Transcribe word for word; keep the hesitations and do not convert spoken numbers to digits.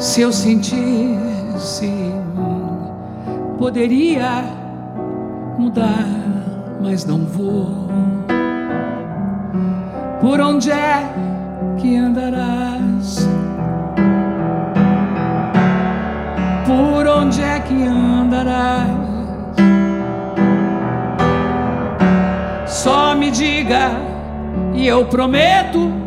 Se eu sentisse, poderia mudar, mas não vou. Por onde é que andarás? Por onde é que andarás? Só me diga e eu prometo